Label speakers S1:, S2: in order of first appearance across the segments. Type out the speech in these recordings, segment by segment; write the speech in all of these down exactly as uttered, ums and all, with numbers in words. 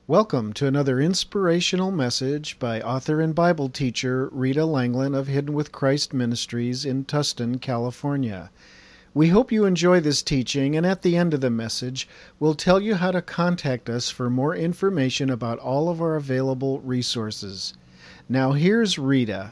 S1: Welcome to another inspirational message by author and Bible teacher Rita Langland of Hidden with Christ Ministries in Tustin, California. We hope you enjoy this teaching, and at the end of the message, we'll tell you how to contact us for more information about all of our available resources. Now here's Rita.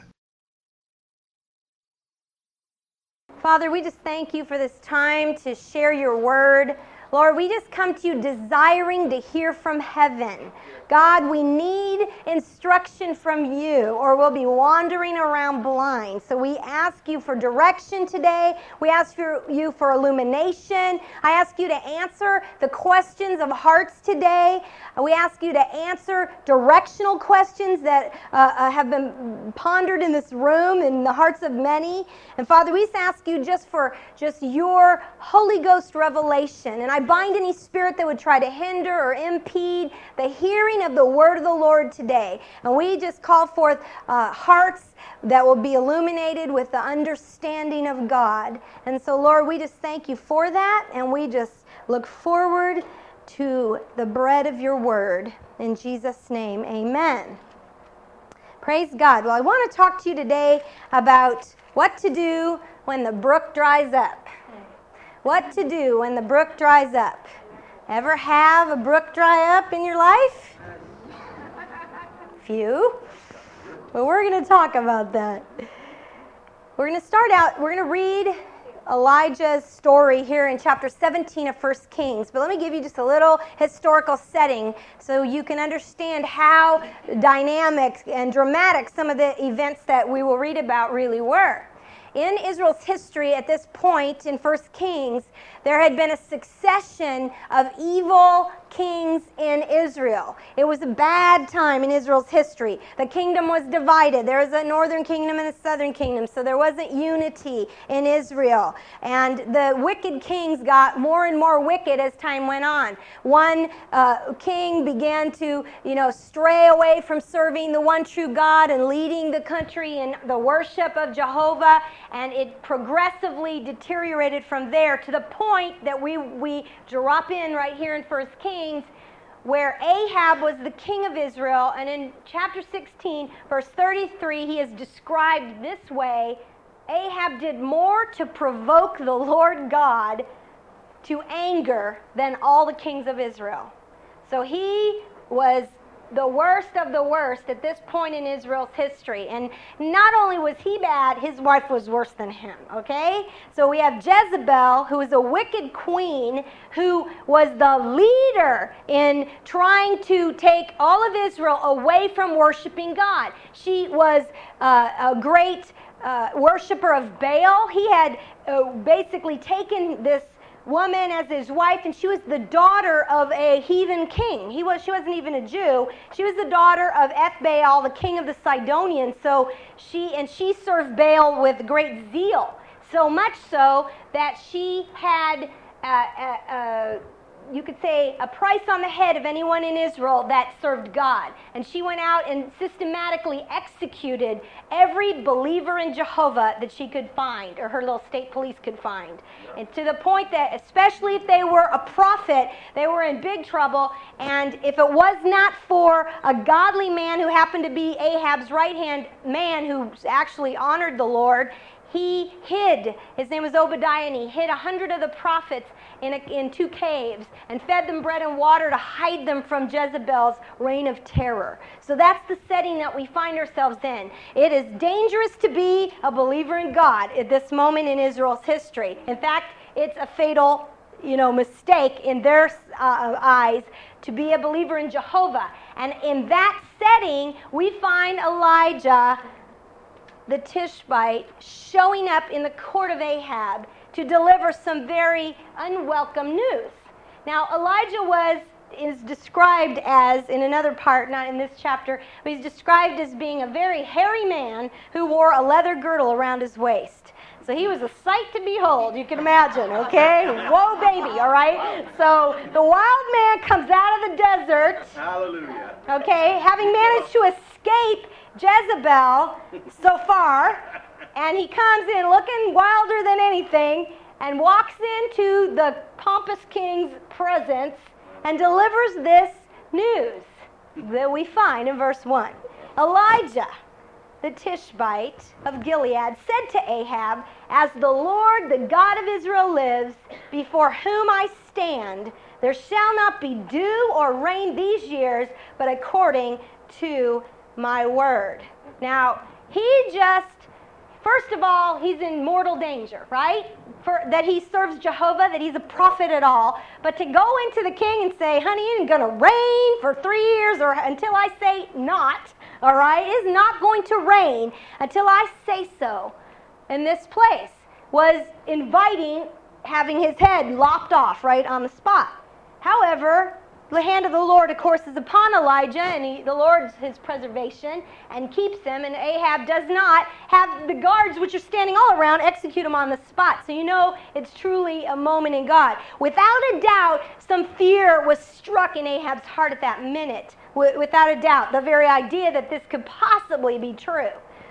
S2: Father, we just thank you for this time to share your word. Lord, we just come to you desiring to hear from heaven. God, we need instruction from you, or we'll be wandering around blind. So we ask you for direction today. We ask for you for illumination. I ask you to answer the questions of hearts today. We ask you to answer directional questions that uh, uh, have been pondered in this room in the hearts of many. And Father, we just ask you just for just your Holy Ghost revelation. And I bind any spirit that would try to hinder or impede the hearing of the word of the Lord today. And we just call forth uh, hearts that will be illuminated with the understanding of God. And so, Lord, we just thank you for that, and we just look forward to the bread of your word. In Jesus' name, amen. Praise God. Well, I want to talk to you today about what to do when the brook dries up. What to do when the brook dries up. Ever have a brook dry up in your life? Few. But we're going to talk about that. We're going to start out, we're going to read Elijah's story here in chapter seventeen of First Kings. But let me give you just a little historical setting so you can understand how dynamic and dramatic some of the events that we will read about really were. In Israel's history at this point in First Kings, there had been a succession of evil kings in Israel. It was a bad time in Israel's history. The kingdom was divided. There was a northern kingdom and a southern kingdom, so there wasn't unity in Israel. And the wicked kings got more and more wicked as time went on. One uh, king began to, you know, stray away from serving the one true God and leading the country in the worship of Jehovah, and it progressively deteriorated from there to the point that we, we drop in right here in First Kings, where Ahab was the king of Israel, and in chapter sixteen, verse thirty-three, he is described this way: Ahab did more to provoke the Lord God to anger than all the kings of Israel. So he was the worst of the worst at this point in Israel's history. And not only was he bad, his wife was worse than him, okay? So we have Jezebel, who is a wicked queen, who was the leader in trying to take all of Israel away from worshiping God. She was uh, a great uh, worshiper of Baal. He had uh, basically taken this woman as his wife, and she was the daughter of a heathen king. He was, she wasn't even a Jew. She was the daughter of Ethbaal, the king of the Sidonians. So she and she served Baal with great zeal, so much so that she had, uh, uh, uh, you could say, a price on the head of anyone in Israel that served God. And she went out and systematically executed every believer in Jehovah that she could find, or her little state police could find. And to the point that, especially if they were a prophet, they were in big trouble. And if it was not for a godly man who happened to be Ahab's right-hand man who actually honored the Lord, he hid. His name was Obadiah, and he hid a hundred of the prophets in, a, in two caves and fed them bread and water to hide them from Jezebel's reign of terror. So that's the setting that we find ourselves in. It is dangerous to be a believer in God at this moment in Israel's history. In fact, it's a fatal, you know, mistake in their uh, eyes to be a believer in Jehovah. And in that setting, we find Elijah the Tishbite showing up in the court of Ahab to deliver some very unwelcome news. Now, Elijah was is described as, in another part, not in this chapter, but he's described as being a very hairy man who wore a leather girdle around his waist. So he was a sight to behold, you can imagine, okay? Whoa, baby, all right? So the wild man comes out of the desert,
S3: hallelujah,
S2: okay, having managed to escape Jezebel so far, and he comes in looking wilder than anything and walks into the pompous king's presence and delivers this news. that we find in verse one. Elijah, the Tishbite of Gilead, said to Ahab, "As the Lord, the God of Israel lives, before whom I stand, there shall not be dew or rain these years, but according to my word." Now, he just, first of all, he's in mortal danger, right? For, that he serves Jehovah, that he's a prophet at all. But to go into the king and say, "Honey, it ain't going to rain for three years or until I say not," all right, is not going to rain until I say so in this place, was inviting having his head lopped off right on the spot. However, the hand of the Lord, of course, is upon Elijah, and he, the Lord's his preservation and keeps him, and Ahab does not have the guards which are standing all around execute him on the spot. So you know it's truly a moment in God. Without a doubt, some fear was struck in Ahab's heart at that minute. Without a doubt, the very idea that this could possibly be true.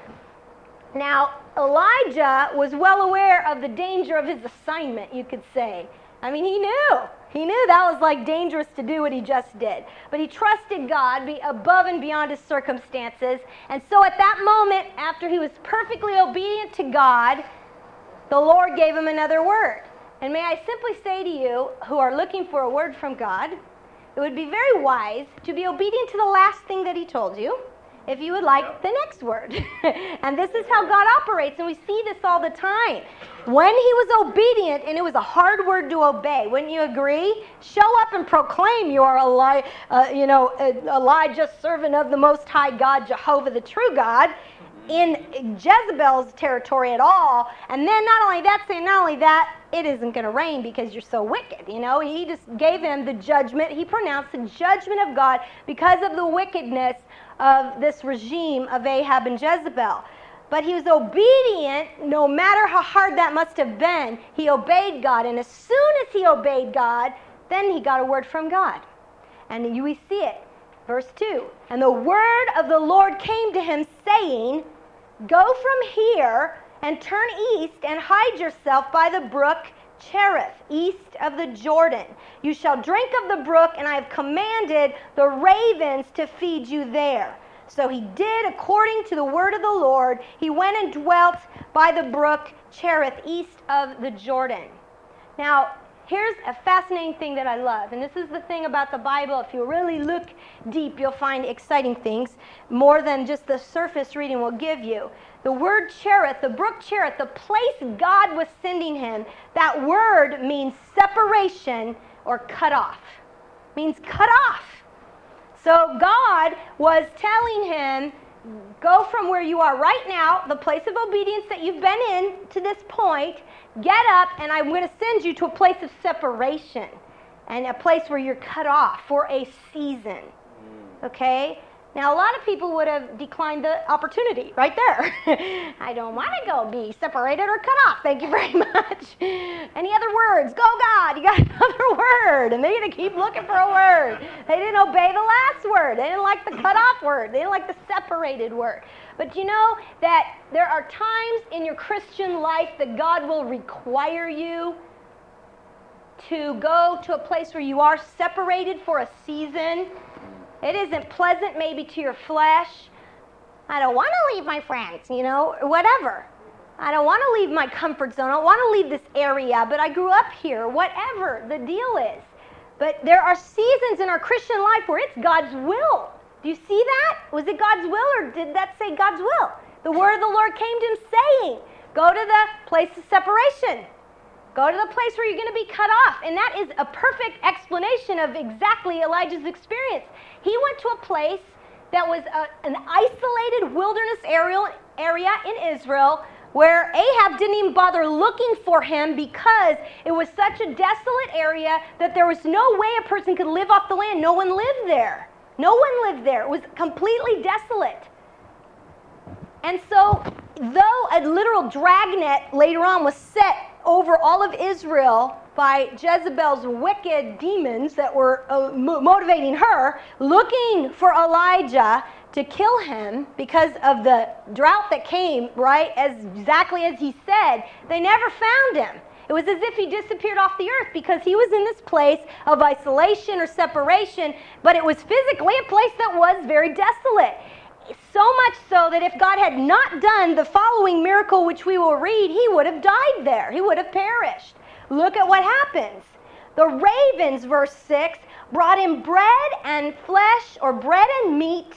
S2: Now, Elijah was well aware of the danger of his assignment, you could say. I mean, he knew. He knew that was like dangerous to do what he just did. But he trusted God be above and beyond his circumstances. And so at that moment, after he was perfectly obedient to God, the Lord gave him another word. And may I simply say to you who are looking for a word from God, it would be very wise to be obedient to the last thing that he told you, if you would like the next word. And this is how God operates, and we see this all the time. When he was obedient, and it was a hard word to obey, wouldn't you agree? Show up and proclaim you are Eli- uh, you know, Elijah, servant of the Most High God, Jehovah, the true God, in Jezebel's territory at all. And then not only that, saying not only that, it isn't going to rain because you're so wicked. You know, he just gave him the judgment. He pronounced the judgment of God because of the wickedness of this regime of Ahab and Jezebel. But he was obedient, no matter how hard that must have been. He obeyed God, and as soon as he obeyed God, then he got a word from God. And we see it. Verse two, "And the word of the Lord came to him, saying, Go from here and turn east and hide yourself by the brook Cherith, east of the Jordan. You shall drink of the brook, and I have commanded the ravens to feed you there." So he did according to the word of the Lord. He went and dwelt by the brook Cherith, east of the Jordan. Now, here's a fascinating thing that I love, and this is the thing about the Bible. If you really look deep, you'll find exciting things, more than just the surface reading will give you. The word Cherith, the brook Cherith, the place God was sending him, that word means separation or cut off. Means cut off. So God was telling him, go from where you are right now, the place of obedience that you've been in to this point, get up, and I'm going to send you to a place of separation and a place where you're cut off for a season. Okay? Now, a lot of people would have declined the opportunity right there. I don't want to go be separated or cut off. Thank you very much. Any other words? Go, God. You got another word. And they're going to keep looking for a word. They didn't obey the last word. They didn't like the cut off word. They didn't like the separated word. But you know that there are times in your Christian life that God will require you to go to a place where you are separated for a season. It isn't pleasant maybe to your flesh. I don't want to leave my friends, you know, or whatever. I don't want to leave my comfort zone. I don't want to leave this area, but I grew up here, whatever the deal is. But there are seasons in our Christian life where it's God's will. Do you see that? Was it God's will, or did that say God's will? The word of the Lord came to him saying, go to the place of separation. Go to the place where you're going to be cut off. And that is a perfect explanation of exactly Elijah's experience. He went to a place that was a, an isolated wilderness area, area in Israel where Ahab didn't even bother looking for him because it was such a desolate area that there was no way a person could live off the land. No one lived there. No one lived there. It was completely desolate. And so, though a literal dragnet later on was set over all of Israel by Jezebel's wicked demons that were uh, mo- motivating her, looking for Elijah to kill him because of the drought that came, right, as exactly as he said, they never found him. It was as if he disappeared off the earth because he was in this place of isolation or separation, but it was physically a place that was very desolate. So much so that if God had not done the following miracle, which we will read, he would have died there. He would have perished. Look at what happens. The ravens, verse six, brought him bread and flesh, or bread and meat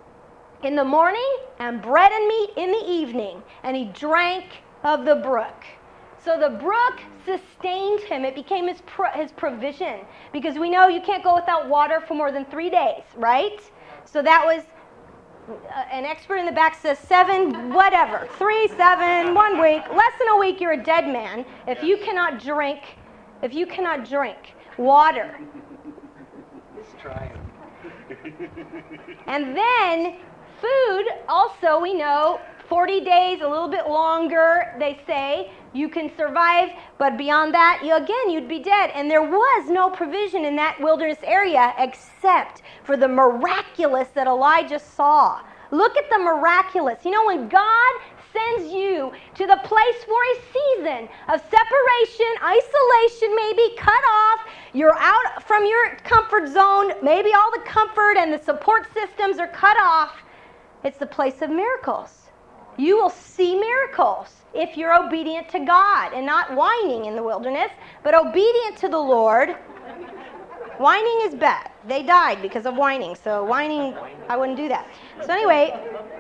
S2: in the morning and bread and meat in the evening, and he drank of the brook. So the brook sustained him. It became his pro- his provision, because we know you can't go without water for more than three days, right? So that was, uh, an expert in the back says seven, whatever, three, seven, one week, less than a week, you're a dead man if you cannot drink, if you cannot drink water.
S3: Let's try it.
S2: And then food, also we know, forty days, a little bit longer, they say, you can survive, but beyond that, you, again, you'd be dead. And there was no provision in that wilderness area except for the miraculous that Elijah saw. Look at the miraculous. You know, when God sends you to the place for a season of separation, isolation, maybe cut off, you're out from your comfort zone, maybe all the comfort and the support systems are cut off, it's the place of miracles. You will see miracles if you're obedient to God and not whining in the wilderness, but obedient to the Lord. Whining is bad. They died because of whining, so whining, I wouldn't do that. So anyway,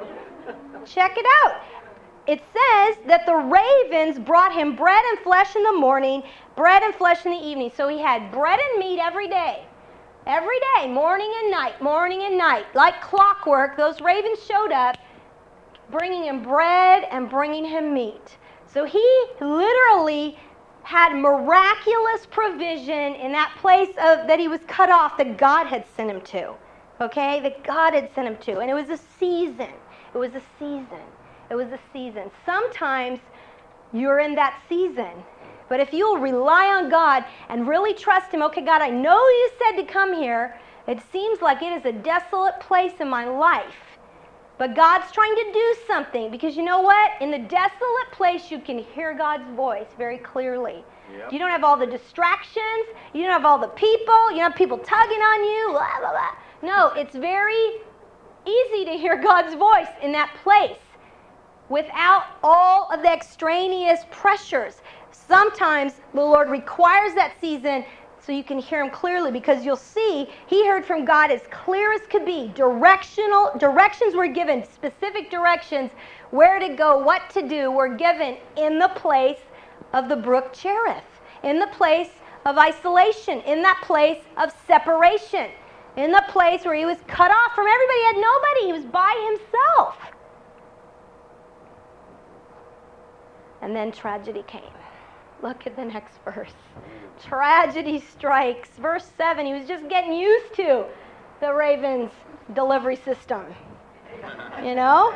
S2: check it out. It says that the ravens brought him bread and flesh in the morning, bread and flesh in the evening. So he had bread and meat every day. Every day, morning and night, morning and night. Like clockwork, those ravens showed up, bringing him bread and bringing him meat. So he literally had miraculous provision in that place of that he was cut off, that God had sent him to. Okay? That God had sent him to. And it was a season. It was a season. It was a season. Sometimes you're in that season. But if you'll rely on God and really trust him, okay, God, I know you said to come here. It seems like it is a desolate place in my life. But God's trying to do something, because you know what? In the desolate place, you can hear God's voice very clearly. Yep. You don't have all the distractions. You don't have all the people. You don't have people tugging on you. Blah, blah, blah. No, it's very easy to hear God's voice in that place without all of the extraneous pressures. Sometimes the Lord requires that season so you can hear him clearly, because you'll see he heard from God as clear as could be. Directional directions were given, specific directions, where to go, what to do, were given in the place of the brook Cherith, in the place of isolation, in that place of separation, in the place where he was cut off from everybody. He had nobody. He was by himself. And then tragedy came. Look at the next verse. Tragedy strikes. Verse seven, he was just getting used to the Ravens' delivery system. You know?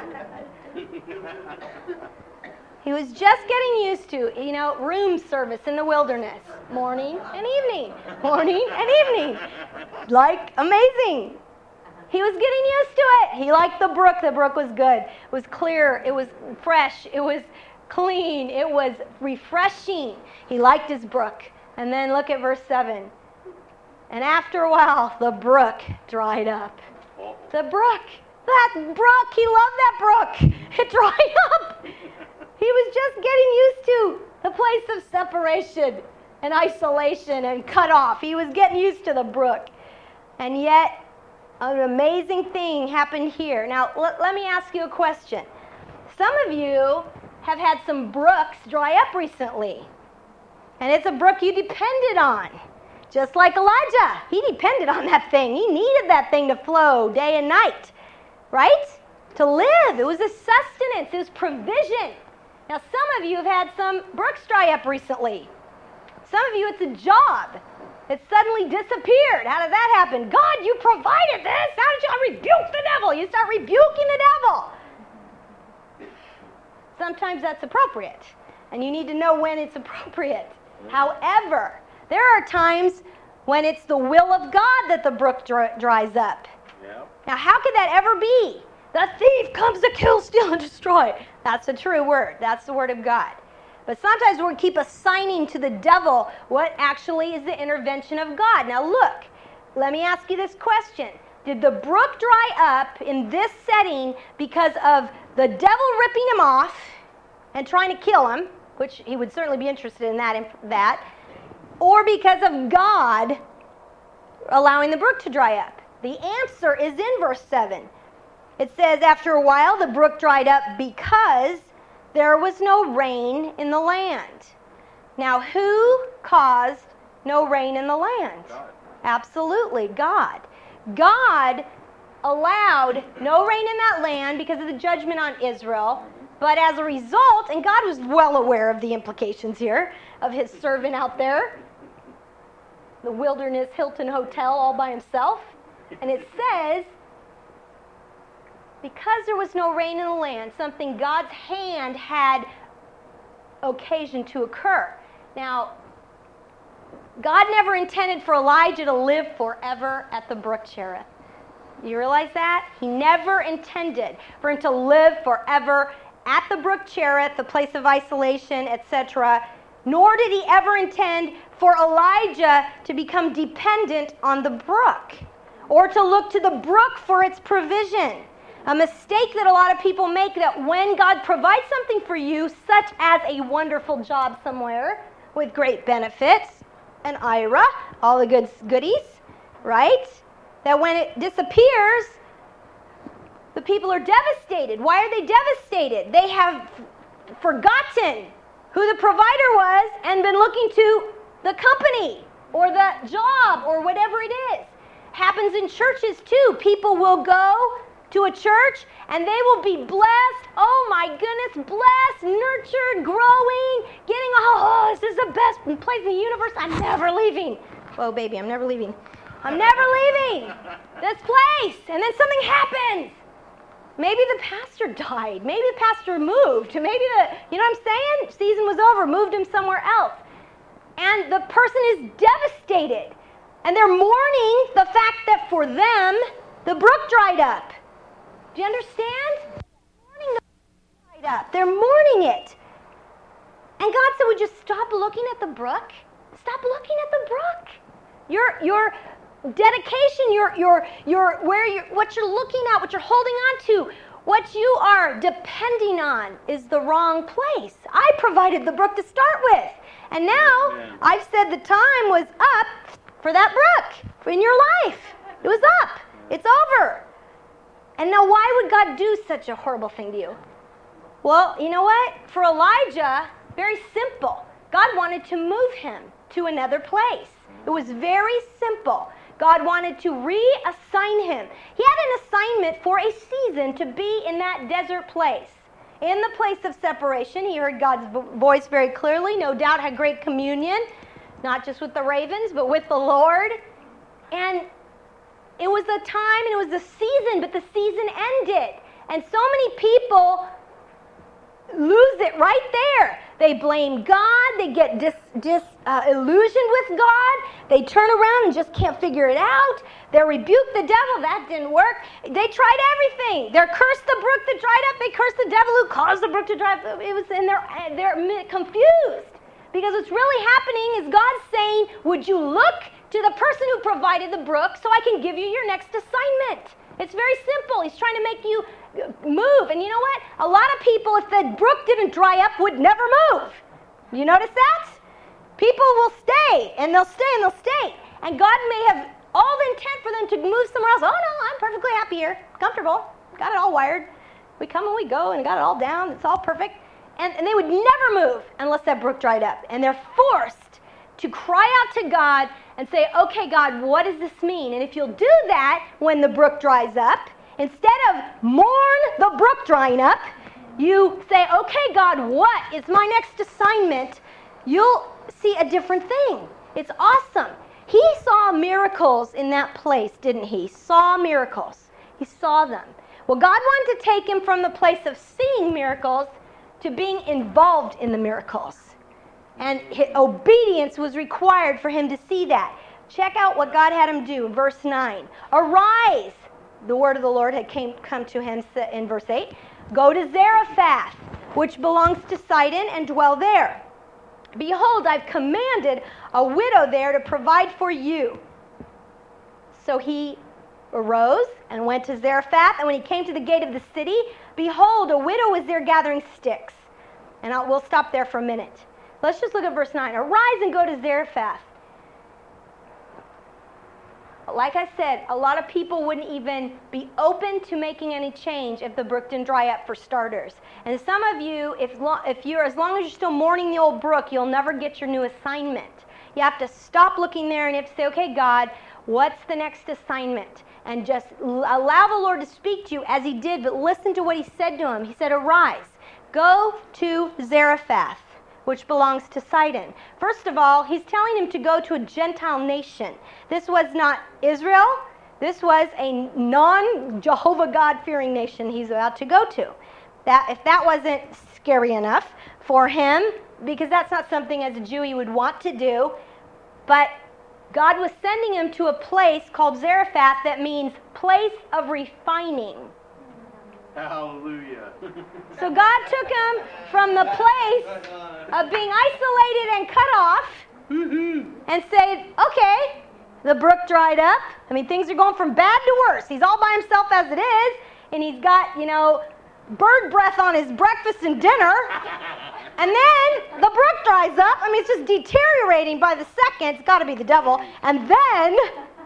S2: He was just getting used to, you know, room service in the wilderness. Morning and evening. Morning and evening. Like, amazing. He was getting used to it. He liked the brook. The brook was good. It was clear. It was fresh. It was clean. It was refreshing. He liked his brook. And then look at verse seven. And after a while, the brook dried up. The brook. That brook. He loved that brook. It dried up. He was just getting used to the place of separation and isolation and cut off. He was getting used to the brook. And yet, an amazing thing happened here. Now, l- let me ask you a question. Some of you have had some brooks dry up recently. And it's a brook you depended on. Just like Elijah. He depended on that thing. He needed that thing to flow day and night. Right? To live. It was a sustenance. It was provision. Now, some of you have had some brooks dry up recently. Some of you, it's a job that suddenly disappeared. How did that happen? God, you provided this. How did you I rebuke the devil? You start rebuking the devil. Sometimes that's appropriate, and you need to know when it's appropriate. However, there are times when it's the will of God that the brook dry, dries up. Yep. Now, how could that ever be? The thief comes to kill, steal, and destroy. That's a true word. That's the word of God. But sometimes we keep assigning to the devil what actually is the intervention of God. Now look, let me ask you this question. Did the brook dry up in this setting because of the devil ripping him off and trying to kill him, which he would certainly be interested in that, that, or because of God allowing the brook to dry up? The answer is in verse seven. It says, after a while the brook dried up because there was no rain in the land. Now, who caused no rain in the land?
S3: God.
S2: Absolutely, God. God allowed no rain in that land because of the judgment on Israel. But as a result, and God was well aware of the implications here of his servant out there, the Wilderness Hilton Hotel all by himself. And it says, because there was no rain in the land, something God's hand had occasion to occur. Now, God never intended for Elijah to live forever at the brook Cherith. You realize that? He never intended for him to live forever at the brook Cherith, the place of isolation, et cetera. Nor did he ever intend for Elijah to become dependent on the brook or to look to the brook for its provision. A mistake that a lot of people make, that when God provides something for you, such as a wonderful job somewhere with great benefits, an I R A, all the good goodies, right? That when it disappears, the people are devastated. Why are they devastated? They have forgotten who the provider was and been looking to the company or the job or whatever it is. Happens in churches too. People will go to a church and they will be blessed. Oh my goodness, blessed, nurtured, growing, getting, oh, this is the best place in the universe. I'm never leaving. Whoa, baby, I'm never leaving. I'm never leaving this place. And then something happens. Maybe the pastor died. Maybe the pastor moved. Maybe the, you know what I'm saying? Season was over, moved him somewhere else. And the person is devastated. And they're mourning the fact that for them, the brook dried up. Do you understand? They're mourning the brook dried up. They're mourning it. And God said, would you stop looking at the brook? Stop looking at the brook. Your, your dedication, your, your, your, where you're, what you're looking at, what you're holding on to, what you are depending on is the wrong place. I provided the brook to start with. And now, yeah. I've said the time was up for that brook in your life. It was up. It's over. And now why would God do such a horrible thing to you? Well, you know what? For Elijah, very simple. God wanted to move him to another place. It was very simple. God wanted to reassign him. He had an assignment for a season to be in that desert place. In the place of separation, he heard God's voice very clearly, no doubt had great communion, not just with the ravens, but with the Lord. And it was a time and it was a season, but the season ended. And so many people lose it right there. They blame God. They get dis, dis, uh, illusioned with God. They turn around and just can't figure it out. They rebuke the devil. That didn't work. They tried everything. They cursed the brook that dried up. They cursed the devil who caused the brook to dry up. It was, and they're, they're confused. Because what's really happening is God saying, would you look to the person who provided the brook so I can give you your next assignment? It's very simple. He's trying to make you move. And you know what? A lot of people, if the brook didn't dry up, would never move. You notice that? People will stay, and they'll stay, and they'll stay. And God may have all the intent for them to move somewhere else. Oh, no, I'm perfectly happy here. Comfortable. Got it all wired. We come and we go, and got it all down. It's all perfect. And, and they would never move unless that brook dried up. And they're forced to cry out to God and say, okay, God, what does this mean? And if you'll do that when the brook dries up, instead of mourn the brook drying up, you say, okay, God, what is my next assignment? You'll see a different thing. It's awesome. He saw miracles in that place, didn't he? He saw miracles. He saw them. Well, God wanted to take him from the place of seeing miracles to being involved in the miracles. And his obedience was required for him to see that. Check out what God had him do. Verse nine. Arise. The word of the Lord had came, come to him in verse eight. Go to Zarephath, which belongs to Sidon, and dwell there. Behold, I've commanded a widow there to provide for you. So he arose and went to Zarephath, and when he came to the gate of the city, behold, a widow was there gathering sticks. And I'll, we'll stop there for a minute. Let's just look at verse nine. Arise and go to Zarephath. Like I said, a lot of people wouldn't even be open to making any change if the brook didn't dry up, for starters. And some of you, if, lo- if you're, as long as you're still mourning the old brook, you'll never get your new assignment. You have to stop looking there and you have to say, okay, God, what's the next assignment? And just l- allow the Lord to speak to you as he did, but listen to what he said to him. He said, arise, go to Zarephath, which belongs to Sidon. First of all, he's telling him to go to a Gentile nation. This was not Israel. This was a non-Jehovah God-fearing nation he's about to go to. That, if that wasn't scary enough for him, because that's not something as a Jew he would want to do, but God was sending him to a place called Zarephath that means place of refining.
S3: Hallelujah.
S2: So God took him from the place of being isolated and cut off and said, okay, the brook dried up. I mean, things are going from bad to worse. He's all by himself as it is, and he's got, you know, bird breath on his breakfast and dinner. And then the brook dries up. I mean, it's just deteriorating by the second. It's got to be the devil. And then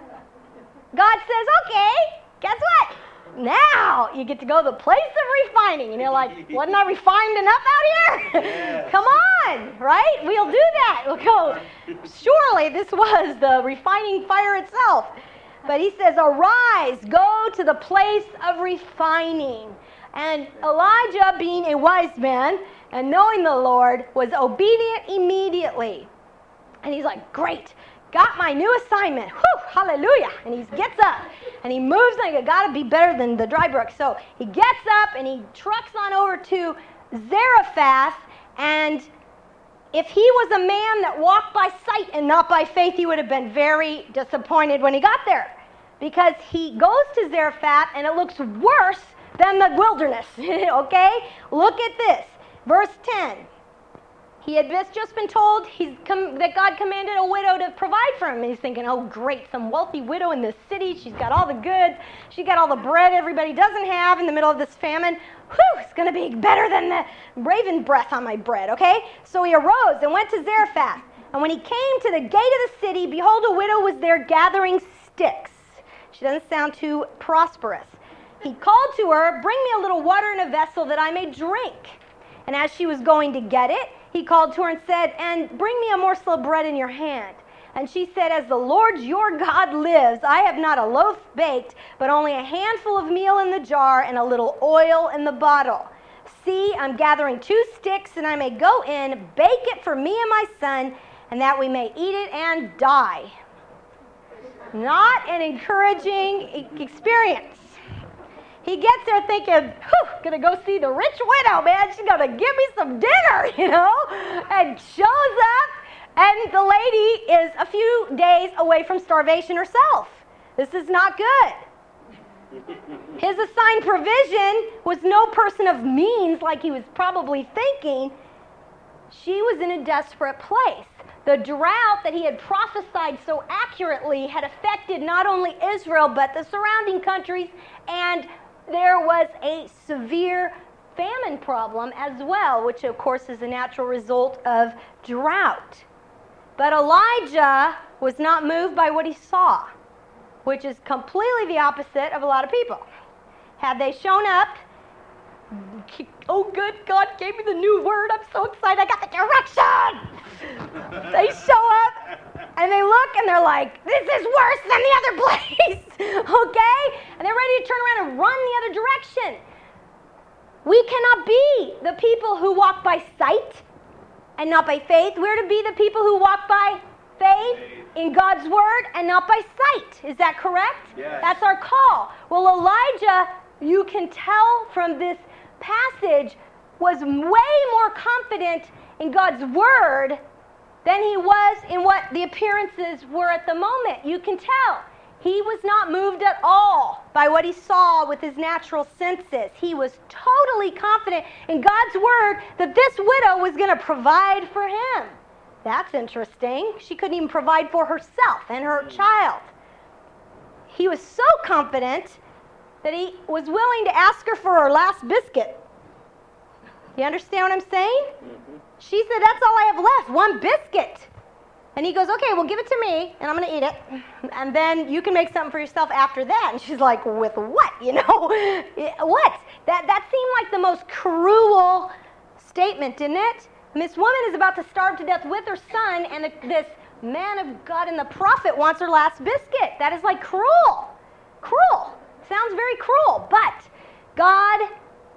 S2: God says, okay, guess what? Now you get to go to the place of refining. And you're like, wasn't I refined enough out here?
S3: Yes.
S2: Come on, right? We'll do that. We'll go, surely this was the refining fire itself. But he says, arise, go to the place of refining. And Elijah, being a wise man and knowing the Lord, was obedient immediately. And he's like, great. Got my new assignment. Whew, hallelujah. And he gets up and he moves like it got to be better than the dry brook. So he gets up and he trucks on over to Zarephath. And if he was a man that walked by sight and not by faith, he would have been very disappointed when he got there. Because he goes to Zarephath and it looks worse than the wilderness. Okay? Look at this. Verse ten. He had just been told he's com- that God commanded a widow to provide for him. And he's thinking, oh, great, some wealthy widow in this city. She's got all the goods. She's got all the bread everybody doesn't have in the middle of this famine. Whew, it's going to be better than the raven breath on my bread, okay? So he arose and went to Zarephath. And when he came to the gate of the city, behold, a widow was there gathering sticks. She doesn't sound too prosperous. He called to her, bring me a little water in a vessel that I may drink. And as she was going to get it, he called to her and said, and bring me a morsel of bread in your hand. And she said, as the Lord your God lives, I have not a loaf baked, but only a handful of meal in the jar and a little oil in the bottle. See, I'm gathering two sticks, and I may go in, bake it for me and my son, and that we may eat it and die. Not an encouraging experience. He gets there thinking, whew, gonna go see the rich widow, man. She's gonna give me some dinner, you know? And shows up, and the lady is a few days away from starvation herself. This is not good. His assigned provision was no person of means like he was probably thinking. She was in a desperate place. The drought that he had prophesied so accurately had affected not only Israel, but the surrounding countries, and there was a severe famine problem as well, which of course is a natural result of drought. But Elijah was not moved by what he saw, which is completely the opposite of a lot of people. Had they shown up, oh good, God gave me the new word, I'm so excited, I got the direction! They show up, and they look, and they're like, this is worse than the other place, okay? And they're ready to turn around and run the other direction. We cannot be the people who walk by sight and not by faith. We're to be the people who walk by faith, faith. in God's word and not by sight. Is that correct?
S3: Yes.
S2: That's our call. Well, Elijah, you can tell from this passage, was way more confident in God's word than he was in what the appearances were at the moment. You can tell. He was not moved at all by what he saw with his natural senses. He was totally confident in God's word that this widow was going to provide for him. That's interesting. She couldn't even provide for herself and her child. He was so confident that he was willing to ask her for her last biscuit. You understand what I'm saying? Mm-hmm. She said, that's all I have left, one biscuit. And he goes, okay, well, give it to me, and I'm going to eat it. And then you can make something for yourself after that. And she's like, with what, you know? What? That, that seemed like the most cruel statement, didn't it? And this woman is about to starve to death with her son, and the, this man of God and the prophet wants her last biscuit. That is like cruel. Cruel. Sounds very cruel. But God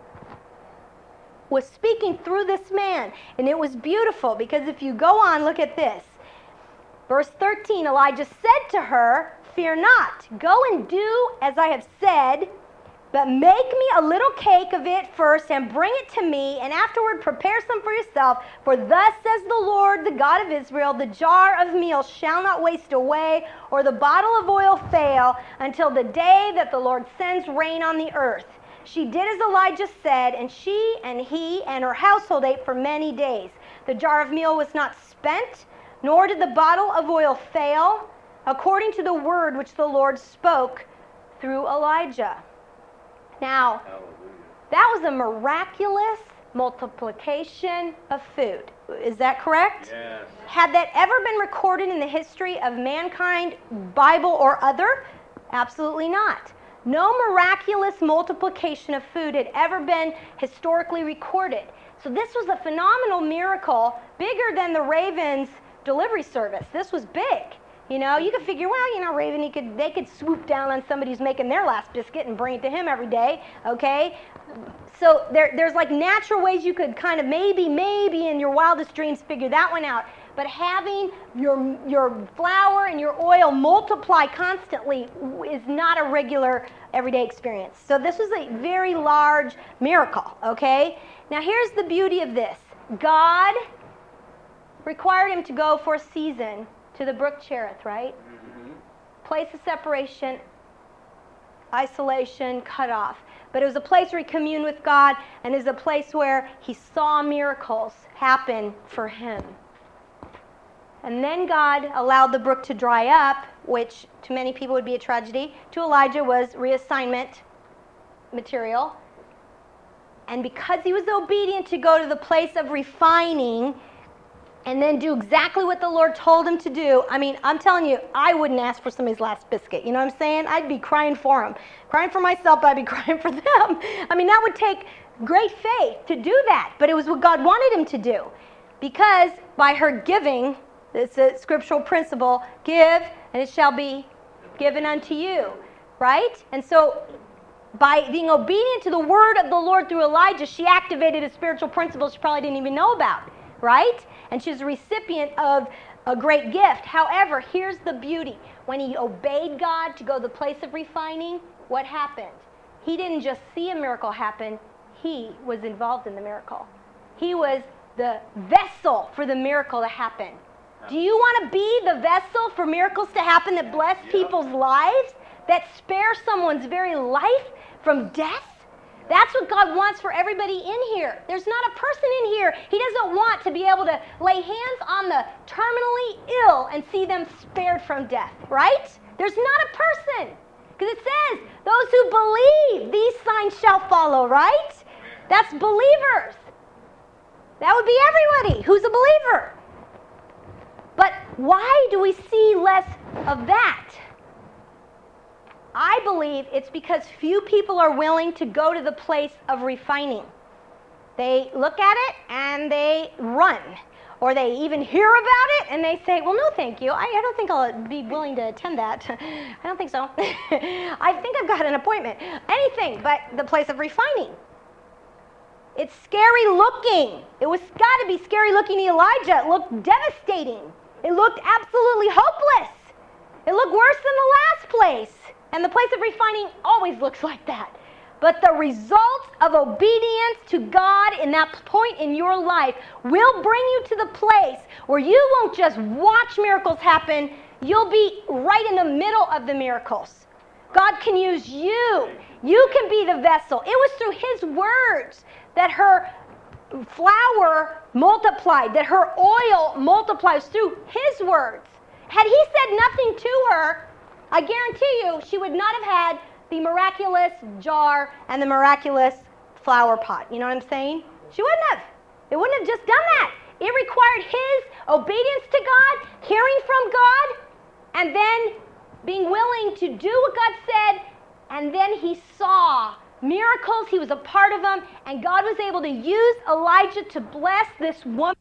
S2: was speaking through this man, and it was beautiful, because if you go on, look at this. Verse thirteen, Elijah said to her, fear not, go and do as I have said, but make me a little cake of it first and bring it to me, and afterward prepare some for yourself. For thus says the Lord, the God of Israel, the jar of meal shall not waste away, or the bottle of oil fail, until the day that the Lord sends rain on the earth. She did as Elijah said, and she and he and her household ate for many days. The jar of meal was not spent, nor did the bottle of oil fail, according to the word which the Lord spoke through Elijah. Now, that was a miraculous multiplication of food. Is that correct?
S3: Yes.
S2: Had that ever been recorded in the history of mankind, Bible or other? Absolutely not. No miraculous multiplication of food had ever been historically recorded. So this was a phenomenal miracle, bigger than the Ravens' delivery service. This was big. You know, you could figure, well, you know, Raven, he could, they could swoop down on somebody who's making their last biscuit and bring it to him every day, okay? So there, there's like natural ways you could kind of maybe, maybe in your wildest dreams figure that one out. But having your, your flour and your oil multiply constantly is not a regular everyday experience. So this was a very large miracle, okay? Now here's the beauty of this. God required him to go for a season to the brook Cherith, right? Mm-hmm. Place of separation, isolation, cut off. But it was a place where he communed with God, and it was a place where he saw miracles happen for him. And then God allowed the brook to dry up, which to many people would be a tragedy. To Elijah was reassignment material. And because he was obedient to go to the place of refining and then do exactly what the Lord told him to do, I mean, I'm telling you, I wouldn't ask for somebody's last biscuit. You know what I'm saying? I'd be crying for him. Crying for myself, but I'd be crying for them. I mean, that would take great faith to do that. But it was what God wanted him to do. Because by her giving, it's a scriptural principle, give and it shall be given unto you, right? And so by being obedient to the word of the Lord through Elijah, she activated a spiritual principle she probably didn't even know about, right? And she's a recipient of a great gift. However, here's the beauty. When he obeyed God to go to the place of refining, what happened? He didn't just see a miracle happen, he was involved in the miracle. He was the vessel for the miracle to happen. Do you want to be the vessel for miracles to happen that bless
S3: Yep.
S2: people's lives, that spare someone's very life from death? That's what God wants for everybody in here. There's not a person in here. He doesn't want to be able to lay hands on the terminally ill and see them spared from death, right? There's not a person. Because it says, those who believe, these signs shall follow, right? That's believers. That would be everybody who's a believer. But why do we see less of that? I believe it's because few people are willing to go to the place of refining. They look at it and they run. Or they even hear about it and they say, well, no, thank you. I, I don't think I'll be willing to attend that. I don't think so. I think I've got an appointment. Anything but the place of refining. It's scary looking. It was got to be scary looking to Elijah. It looked devastating. It looked absolutely hopeless. It looked worse than the last place. And the place of refining always looks like that. But the results of obedience to God in that point in your life will bring you to the place where you won't just watch miracles happen, you'll be right in the middle of the miracles. God can use you. You can be the vessel. It was through his words that her flour multiplied, that her oil multiplies through his words. Had he said nothing to her, I guarantee you she would not have had the miraculous jar and the miraculous flour pot. You know what I'm saying? She wouldn't have. It wouldn't have just done that. It required his obedience to God, hearing from God, and then being willing to do what God said, and then he saw miracles. He was a part of them, and God was able to use Elijah to bless this woman.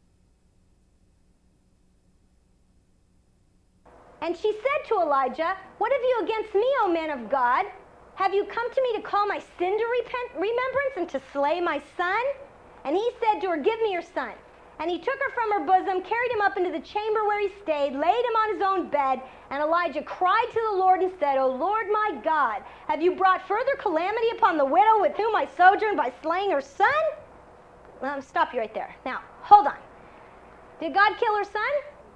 S2: And she said to Elijah, "What have you against me, O man of God? Have you come to me to call my sin to repent, remembrance and to slay my son?" And he said to her, "Give me your son." And he took her from her bosom, carried him up into the chamber where he stayed, laid him on his own bed. And Elijah cried to the Lord and said, "O Lord my God, have you brought further calamity upon the widow with whom I sojourned by slaying her son?" Well, I'll stop you right there. Now, hold on. Did God kill her son?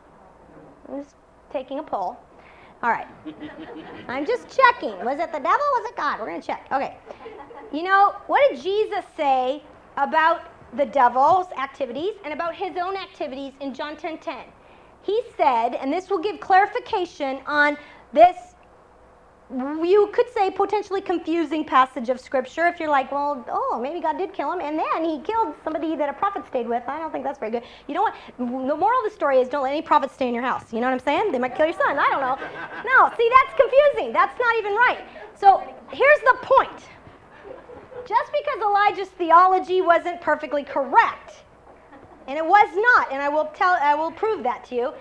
S2: I'm just taking a poll. All right. I'm just checking. Was it the devil? Was it God? We're going to check. Okay. You know, what did Jesus say about the devil's activities and about his own activities in John ten ten? He said, and this will give clarification on this, you could say, potentially confusing passage of Scripture. If you're like, well, oh, maybe God did kill him, and then he killed somebody that a prophet stayed with. I don't think that's very good. You know what? The moral of the story is don't let any prophet stay in your house. You know what I'm saying? They might kill your son. I don't know. No, see, that's confusing. That's not even right. So here's the point. Just because Elijah's theology wasn't perfectly correct, and it was not, and I will tell, I will prove that to you,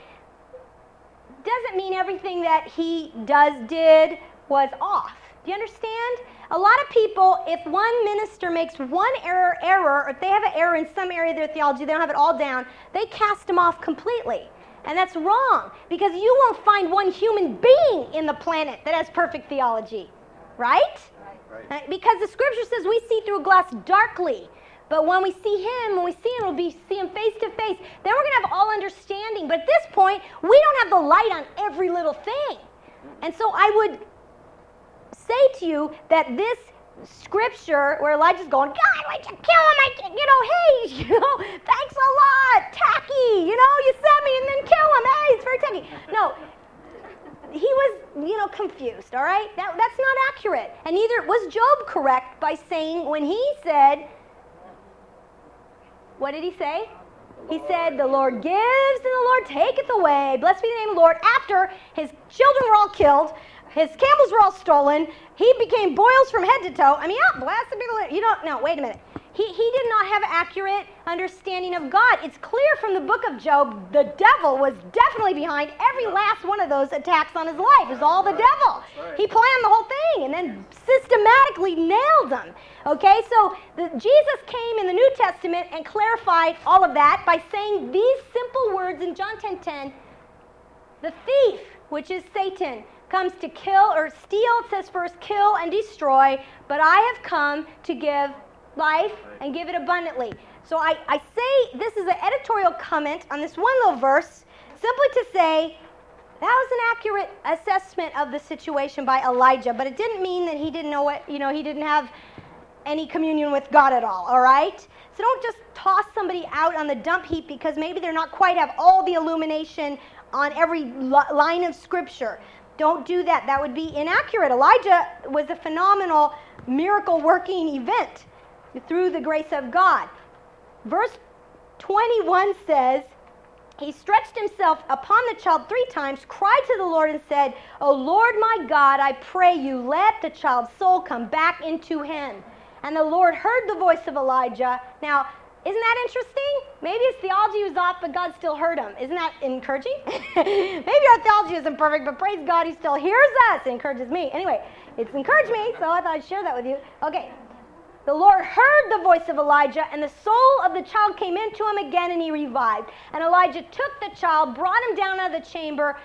S2: doesn't mean everything that he does, did, was off. Do you understand? A lot of people, if one minister makes one error, error, or if they have an error in some area of their theology, they don't have it all down, they cast them off completely. And that's wrong, because you won't find one human being in the planet that has perfect theology, right? Right. Because the Scripture says we see through a glass darkly. But when we see him, when we see him, we'll be see him face to face. Then we're going to have all understanding. But at this point, we don't have the light on every little thing. And so I would say to you that this Scripture, where Elijah's going, "God, why'd you kill him? I, you know, hey, you know, thanks a lot, tacky. You know, you sent me and then kill him. Hey, it's very tacky." No. He was, you know, confused, all right? That, that's not accurate. And neither was Job correct by saying, when he said, what did he say? He said, "The Lord gives and the Lord taketh away. Blessed be the name of the Lord." After his children were all killed, his camels were all stolen, he became boils from head to toe. I mean, yeah, blessed be the Lord. You don't, no, wait a minute. He, he did not have accurate understanding of God. It's clear from the book of Job, the devil was definitely behind every last one of those attacks on his life. It was all the devil. He planned the whole thing and then systematically nailed them. Okay, so the, Jesus came in the New Testament and clarified all of that by saying these simple words in John ten ten. The thief, which is Satan, comes to kill or steal, it says first, kill and destroy, but I have come to give life and give it abundantly. So I, I say this is an editorial comment on this one little verse, simply to say that was an accurate assessment of the situation by Elijah, but it didn't mean that he didn't know what, you know, he didn't have any communion with God at all, all right? So don't just toss somebody out on the dump heap because maybe they're not quite have all the illumination on every line of Scripture. Don't do that. That would be inaccurate. Elijah was a phenomenal miracle-working event through the grace of God. Verse twenty-one says, "He stretched himself upon the child three times, cried to the Lord and said, 'O Lord my God, I pray you, let the child's soul come back into him.' And the Lord heard the voice of Elijah." Now, isn't that interesting? Maybe his theology was off, but God still heard him. Isn't that encouraging? Maybe our theology isn't perfect, but praise God, he still hears us. It encourages me. Anyway, it's encouraged me, so I thought I'd share that with you. Okay. The Lord heard the voice of Elijah, and the soul of the child came into him again, and he revived. And Elijah took the child, brought him down out of the chamber,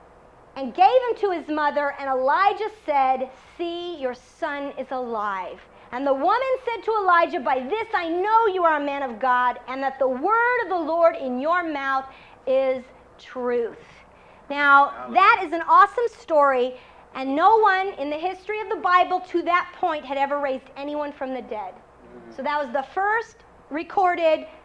S2: and gave him to his mother. And Elijah said, "See, your son is alive." And the woman said to Elijah, "By this I know you are a man of God, and that the word of the Lord in your mouth is truth." Now, that is an awesome story. And no one in the history of the Bible to that point had ever raised anyone from the dead. So that was the first recorded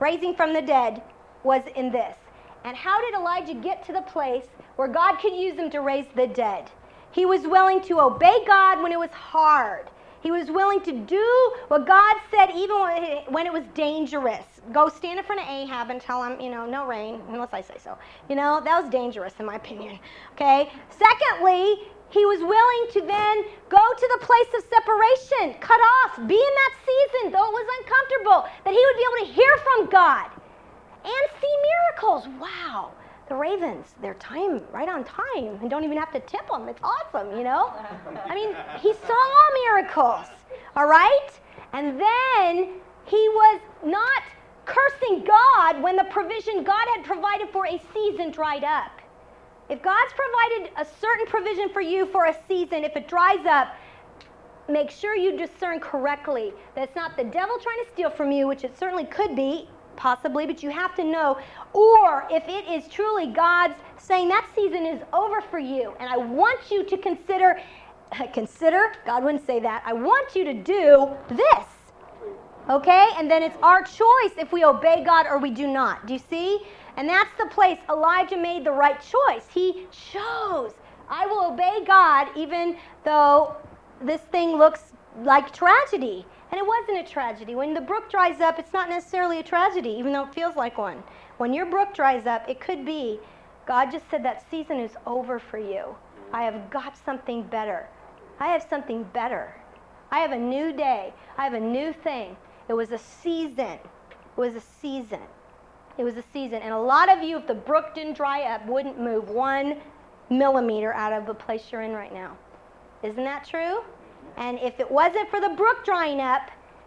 S2: raising from the dead, was in this. And how did Elijah get to the place where God could use him to raise the dead? He was willing to obey God when it was hard. He was willing to do what God said even when it was dangerous. Go stand in front of Ahab and tell him, you know, no rain, unless I say so. You know, that was dangerous in my opinion. Okay? Secondly, he was willing to then go to the place of separation, cut off, be in that season, though it was uncomfortable, that he would be able to hear from God and see miracles. Wow. The ravens, they're time, right on time, and don't even have to tip them. It's awesome, you know? I mean, he saw miracles, all right? And then he was not cursing God when the provision God had provided for a season dried up. If God's provided a certain provision for you for a season, if it dries up, make sure you discern correctly that it's not the devil trying to steal from you, which it certainly could be, possibly, but you have to know, or if it is truly God's saying that season is over for you, and I want you to consider, consider, God wouldn't say that, I want you to do this, okay? And then it's our choice if we obey God or we do not. Do you see? And that's the place Elijah made the right choice. He chose, I will obey God even though this thing looks like tragedy. And it wasn't a tragedy. When the brook dries up, it's not necessarily a tragedy, even though it feels like one. When your brook dries up, it could be, God just said that season is over for you. I have got something better. I have something better. I have a new day. I have a new thing. It was a season. It was a season. It was a season. And a lot of you, if the brook didn't dry up, wouldn't move one millimeter out of the place you're in right now. Isn't that true? And if it wasn't for the brook drying up,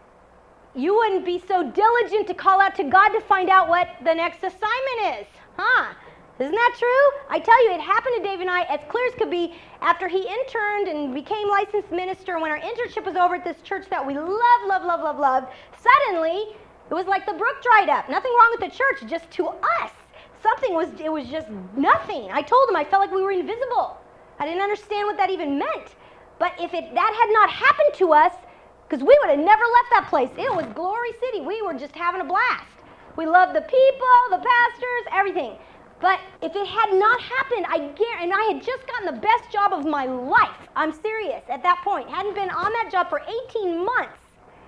S2: you wouldn't be so diligent to call out to God to find out what the next assignment is. Huh? Isn't that true? I tell you, it happened to Dave and I as clear as could be after he interned and became licensed minister. When our internship was over at this church that we love, love, love, love, loved, suddenly it was like the brook dried up. Nothing wrong with the church, just to us. Something was, it was just nothing. I told him I felt like we were invisible. I didn't understand what that even meant. But if it, that had not happened to us, because we would have never left that place. It was Glory City. We were just having a blast. We loved the people, the pastors, everything. But if it had not happened, I guarantee, and I had just gotten the best job of my life. I'm serious at that point. Hadn't been on that job for eighteen months.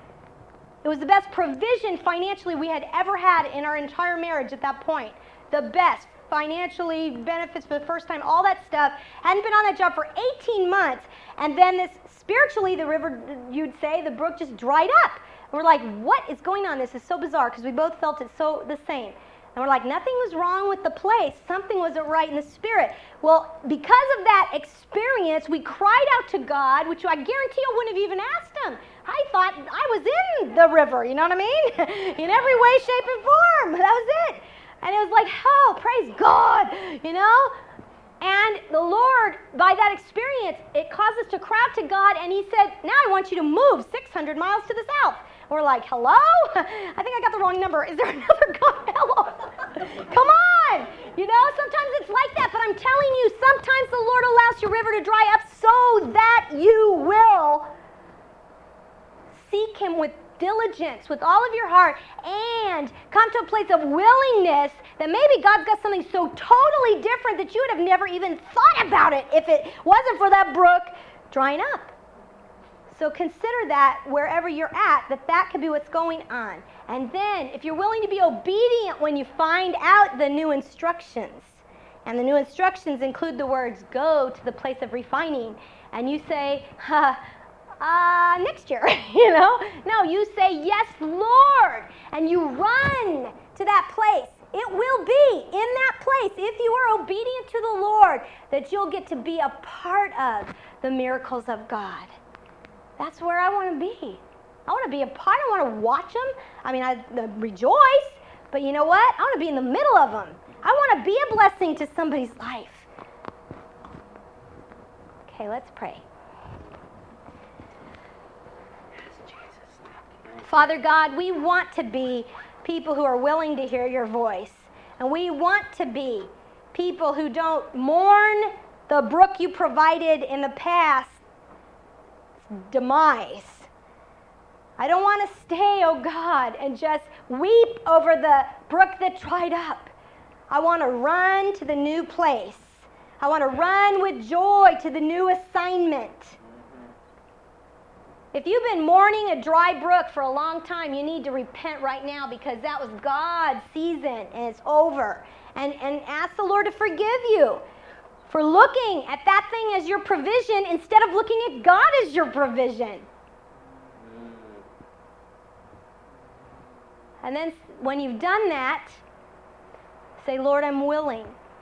S2: It was the best provision financially we had ever had in our entire marriage at that point. The best. Financially, benefits for the first time, all that stuff. Hadn't been on that job for eighteen months. And then this, spiritually, the river, you'd say, the brook just dried up. And we're like, what is going on? This is so bizarre, because we both felt it so the same. And we're like, nothing was wrong with the place. Something wasn't right in the spirit. Well, because of that experience, we cried out to God, which I guarantee I wouldn't have even asked him. I thought I was in the river, you know what I mean? In every way, shape, and form. That was it. And it was like, oh, praise God, you know? And the Lord, by that experience, it caused us to cry out to God, and he said, now I want you to move six hundred miles to the south. And we're like, hello? I think I got the wrong number. Is there another God? Hello? Come on. You know, sometimes it's like that, but I'm telling you, sometimes the Lord allows your river to dry up so that you will seek him with diligence, with all of your heart, and come to a place of willingness that maybe God's got something so totally different that you would have never even thought about it if it wasn't for that brook drying up. So consider that wherever you're at, that that could be what's going on. And then, if you're willing to be obedient when you find out the new instructions, and the new instructions include the words, go to the place of refining, and you say, huh, Uh, next year, you know? No, you say, yes, Lord, and you run to that place. It will be in that place, if you are obedient to the Lord, that you'll get to be a part of the miracles of God. That's where I want to be. I want to be a part. I want to watch them. I mean, I uh, rejoice, but you know what? I want to be in the middle of them. I want to be a blessing to somebody's life. Okay, let's pray. Father God, we want to be people who are willing to hear your voice. And we want to be people who don't mourn the brook you provided in the past demise. I don't want to stay, oh God, and just weep over the brook that dried up. I want to run to the new place. I want to run with joy to the new assignment. If you've been mourning a dry brook for a long time, you need to repent right now, because that was God's season and it's over. And, and ask the Lord to forgive you for looking at that thing as your provision instead of looking at God as your provision. And then when you've done that, say, Lord, I'm willing.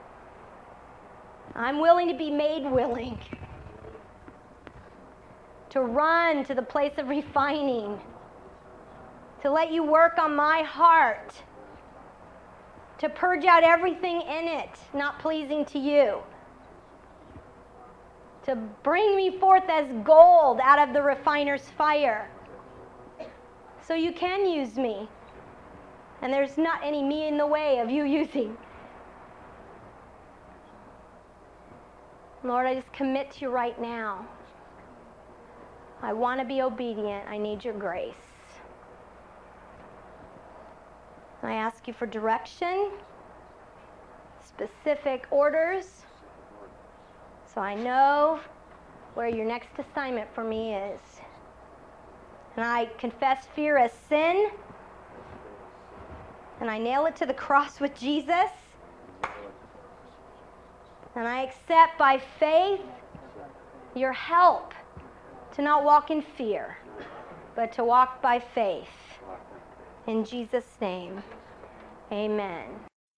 S2: I'm willing to be made willing. To run to the place of refining. To let you work on my heart. To purge out everything in it not pleasing to you. To bring me forth as gold out of the refiner's fire. So you can use me. And there's not any me in the way of you using. Lord, I just commit to you right now. I want to be obedient. I need your grace. I ask you for direction, specific orders, so I know where your next assignment for me is. And I confess fear as sin, and I nail it to the cross with Jesus. And I accept by faith your help to not walk in fear, but to walk by faith. In Jesus' name, amen.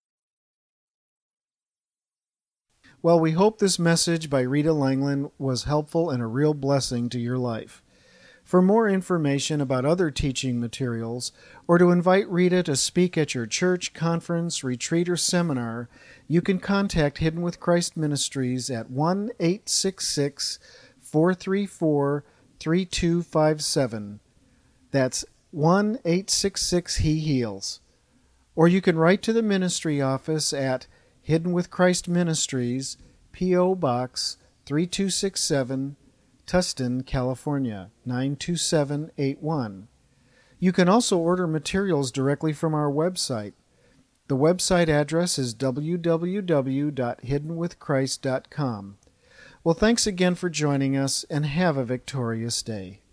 S1: Well, we hope this message by Rita Langland was helpful and a real blessing to your life. For more information about other teaching materials, or to invite Rita to speak at your church, conference, retreat, or seminar, you can contact Hidden with Christ Ministries at one eight six six, four three four, three two five seven. That's one eight six six He Heals. Or you can write to the ministry office at Hidden with Christ Ministries, P O Box three two six seven, Tustin, California, nine two seven eight one. You can also order materials directly from our website. The website address is w w w dot hidden with christ dot com. Well, thanks again for joining us, and have a victorious day.